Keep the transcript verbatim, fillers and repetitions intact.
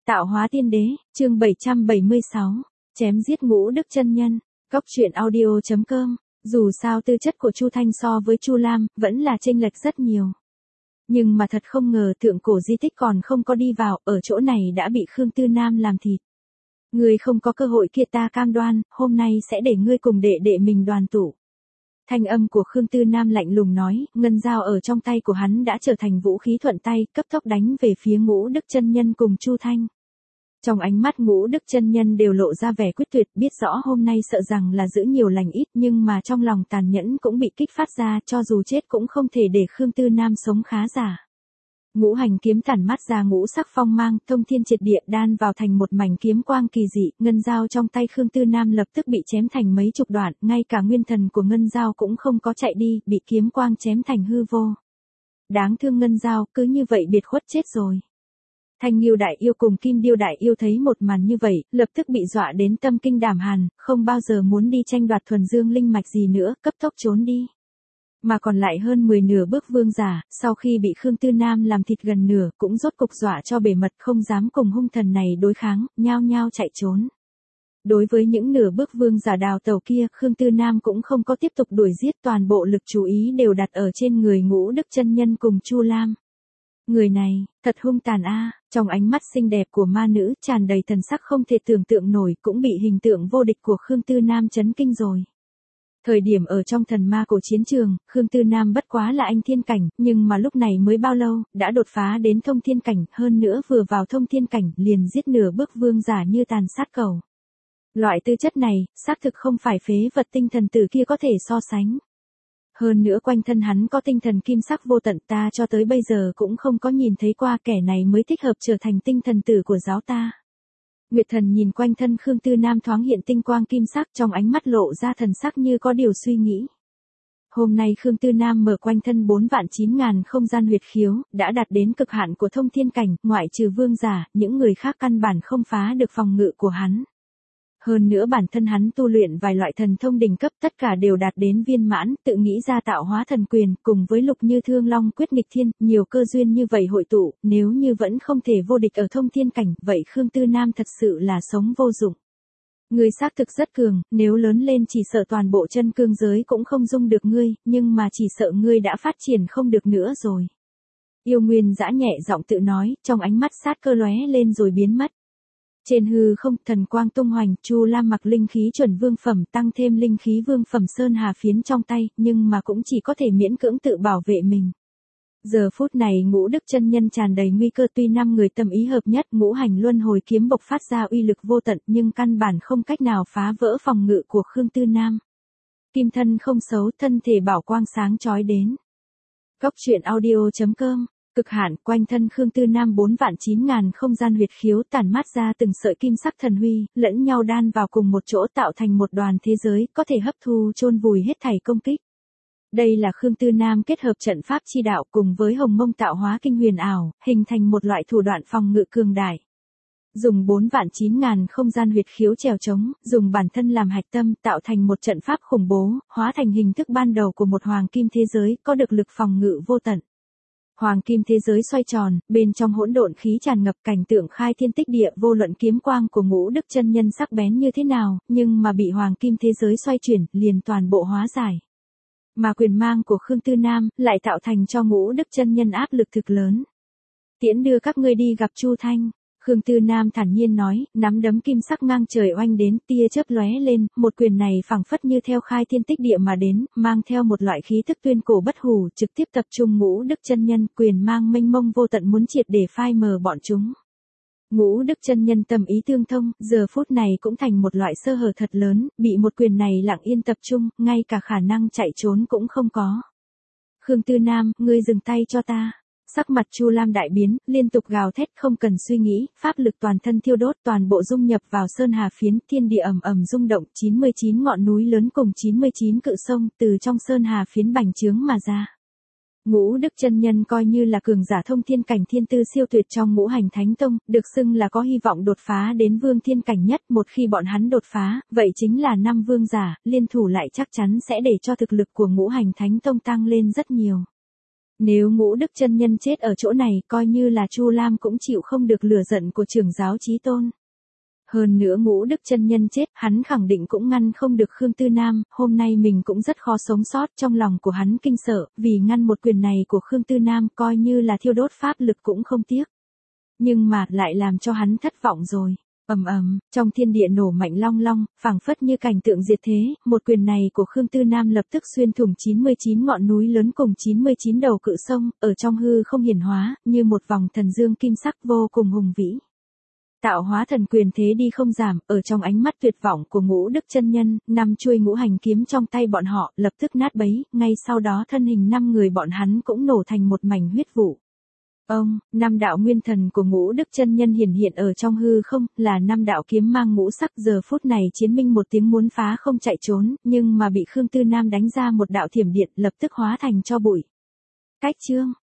Tạo hóa tiên đế, chương bảy trăm bảy mươi sáu, chém giết Ngũ Đức chân nhân. Cóc truyện audio chấm com. Dù sao tư chất của Chu Thanh so với Chu Lam vẫn là chênh lệch rất nhiều. Nhưng mà thật không ngờ thượng cổ di tích còn không có đi vào, ở chỗ này đã bị Khương Tư Nam làm thịt. Ngươi không có cơ hội kia, ta cam đoan, hôm nay sẽ để ngươi cùng đệ đệ mình đoàn tụ. Thanh âm của Khương Tư Nam lạnh lùng nói, ngân dao ở trong tay của hắn đã trở thành vũ khí thuận tay, cấp tốc đánh về phía Ngũ Đức chân nhân cùng Chu Thanh. Trong ánh mắt Ngũ Đức chân nhân đều lộ ra vẻ quyết tuyệt, biết rõ hôm nay sợ rằng là giữ nhiều lành ít, nhưng mà trong lòng tàn nhẫn cũng bị kích phát ra, cho dù chết cũng không thể để Khương Tư Nam sống khá giả. Ngũ hành kiếm tản mát ra ngũ sắc phong mang, thông thiên triệt địa đan vào thành một mảnh kiếm quang kỳ dị, ngân dao trong tay Khương Tư Nam lập tức bị chém thành mấy chục đoạn, ngay cả nguyên thần của ngân dao cũng không có chạy đi, bị kiếm quang chém thành hư vô. Đáng thương ngân dao, cứ như vậy biệt khuất chết rồi. Thanh Nghiêu đại yêu cùng Kim Điêu đại yêu thấy một màn như vậy, lập tức bị dọa đến tâm kinh đảm hàn, không bao giờ muốn đi tranh đoạt thuần dương linh mạch gì nữa, cấp tốc trốn đi. Mà còn lại hơn mười nửa bước vương giả, sau khi bị Khương Tư Nam làm thịt gần nửa, cũng rốt cục dọa cho bề mật, không dám cùng hung thần này đối kháng, nhao nhao chạy trốn. Đối với những nửa bước vương giả đào tẩu kia, Khương Tư Nam cũng không có tiếp tục đuổi giết, toàn bộ lực chú ý đều đặt ở trên người Ngũ Đức chân nhân cùng Chu Lam. Người này, thật hung tàn a. Trong ánh mắt xinh đẹp của ma nữ tràn đầy thần sắc không thể tưởng tượng nổi, cũng bị hình tượng vô địch của Khương Tư Nam chấn kinh rồi. Thời điểm ở trong thần ma cổ chiến trường, Khương Tư Nam bất quá là anh thiên cảnh, nhưng mà lúc này mới bao lâu, đã đột phá đến thông thiên cảnh, hơn nữa vừa vào thông thiên cảnh, liền giết nửa bước vương giả như tàn sát cầu. Loại tư chất này, xác thực không phải phế vật tinh thần tử kia có thể so sánh. Hơn nữa quanh thân hắn có tinh thần kim sắc vô tận, ta cho tới bây giờ cũng không có nhìn thấy qua, kẻ này mới thích hợp trở thành tinh thần tử của giáo ta. Nguyệt Thần nhìn quanh thân Khương Tư Nam thoáng hiện tinh quang kim sắc, trong ánh mắt lộ ra thần sắc như có điều suy nghĩ. Hôm nay Khương Tư Nam mở quanh thân bốn vạn chín ngàn không gian huyệt khiếu, đã đạt đến cực hạn của thông thiên cảnh, ngoại trừ vương giả, những người khác căn bản không phá được phòng ngự của hắn. Hơn nữa bản thân hắn tu luyện vài loại thần thông đỉnh cấp, tất cả đều đạt đến viên mãn, tự nghĩ ra tạo hóa thần quyền, cùng với lục như thương long quyết nghịch thiên, nhiều cơ duyên như vậy hội tụ, nếu như vẫn không thể vô địch ở thông thiên cảnh, vậy Khương Tư Nam thật sự là sống vô dụng. Ngươi xác thực rất cường, nếu lớn lên chỉ sợ toàn bộ chân cương giới cũng không dung được ngươi, nhưng mà chỉ sợ ngươi đã phát triển không được nữa rồi. Yêu Nguyên Dã nhẹ giọng tự nói, trong ánh mắt sát cơ lóe lên rồi biến mất. Trên hư không, thần quang tung hoành, Chu Lam mặc linh khí chuẩn vương phẩm, tăng thêm linh khí vương phẩm sơn hà phiến trong tay, nhưng mà cũng chỉ có thể miễn cưỡng tự bảo vệ mình. Giờ phút này Ngũ Đức chân nhân tràn đầy nguy cơ, tuy năm người tâm ý hợp nhất, ngũ hành luân hồi kiếm bộc phát ra uy lực vô tận, nhưng căn bản không cách nào phá vỡ phòng ngự của Khương Tư Nam. Kim thân không xấu, thân thể bảo quang sáng chói đến. Cóc truyện audio chấm com. Cực hạn, quanh thân Khương Tư Nam bốn vạn chín ngàn không gian huyệt khiếu tản mát ra từng sợi kim sắc thần huy, lẫn nhau đan vào cùng một chỗ tạo thành một đoàn thế giới, có thể hấp thu chôn vùi hết thảy công kích. Đây là Khương Tư Nam kết hợp trận pháp chi đạo cùng với hồng mông tạo hóa kinh huyền ảo, hình thành một loại thủ đoạn phòng ngự cường đại. Dùng bốn vạn chín ngàn không gian huyệt khiếu trèo trống, dùng bản thân làm hạch tâm, tạo thành một trận pháp khủng bố, hóa thành hình thức ban đầu của một hoàng kim thế giới, có được lực phòng ngự vô tận. Hoàng kim thế giới xoay tròn, bên trong hỗn độn khí tràn ngập, cảnh tượng khai thiên tích địa, vô luận kiếm quang của Ngũ Đức chân nhân sắc bén như thế nào, nhưng mà bị hoàng kim thế giới xoay chuyển, liền toàn bộ hóa giải. Mà quyền mang của Khương Tư Nam lại tạo thành cho Ngũ Đức chân nhân áp lực thực lớn. Tiễn đưa các ngươi đi gặp Chu Thanh. Khương Tư Nam thản nhiên nói, nắm đấm kim sắc ngang trời oanh đến, tia chớp lóe lên, một quyền này phảng phất như theo khai thiên tích địa mà đến, mang theo một loại khí thức tuyên cổ bất hủ, trực tiếp tập trung Ngũ Đức chân nhân, quyền mang mênh mông vô tận muốn triệt để phai mờ bọn chúng. Ngũ Đức chân nhân tâm ý tương thông, giờ phút này cũng thành một loại sơ hở thật lớn, bị một quyền này lặng yên tập trung, ngay cả khả năng chạy trốn cũng không có. Khương Tư Nam, ngươi dừng tay cho ta. Sắc mặt Chu Lam đại biến, liên tục gào thét không cần suy nghĩ, pháp lực toàn thân thiêu đốt, toàn bộ dung nhập vào sơn hà phiến, thiên địa ầm ầm rung động, chín mươi chín ngọn núi lớn cùng chín mươi chín cự sông từ trong sơn hà phiến bành trướng mà ra. Ngũ Đức chân nhân coi như là cường giả thông thiên cảnh thiên tư siêu tuyệt trong ngũ hành thánh tông, được xưng là có hy vọng đột phá đến vương thiên cảnh nhất, một khi bọn hắn đột phá, vậy chính là năm vương giả, liên thủ lại chắc chắn sẽ để cho thực lực của ngũ hành thánh tông tăng lên rất nhiều. Nếu Ngũ Đức chân nhân chết ở chỗ này, coi như là Chu Lam cũng chịu không được lửa giận của trưởng giáo Chí Tôn. Hơn nữa Ngũ Đức chân nhân chết, hắn khẳng định cũng ngăn không được Khương Tư Nam, hôm nay mình cũng rất khó sống sót, trong lòng của hắn kinh sợ, vì ngăn một quyền này của Khương Tư Nam coi như là thiêu đốt pháp lực cũng không tiếc. Nhưng mà, lại làm cho hắn thất vọng rồi. Ầm ầm, trong thiên địa nổ mạnh long long, phảng phất như cảnh tượng diệt thế, một quyền này của Khương Tư Nam lập tức xuyên thủng chín mươi chín ngọn núi lớn cùng chín mươi chín đầu cự sông, ở trong hư không hiển hóa, như một vòng thần dương kim sắc vô cùng hùng vĩ. Tạo hóa thần quyền thế đi không giảm, ở trong ánh mắt tuyệt vọng của Ngũ Đức chân nhân, năm chuôi ngũ hành kiếm trong tay bọn họ, lập tức nát bấy, ngay sau đó thân hình năm người bọn hắn cũng nổ thành một mảnh huyết vụ. Ông, năm đạo nguyên thần của Ngũ Đức chân nhân hiển hiện ở trong hư không, là năm đạo kiếm mang ngũ sắc, giờ phút này chiến minh một tiếng muốn phá không chạy trốn, nhưng mà bị Khương Tư Nam đánh ra một đạo thiểm điện, lập tức hóa thành tro bụi. Cách chương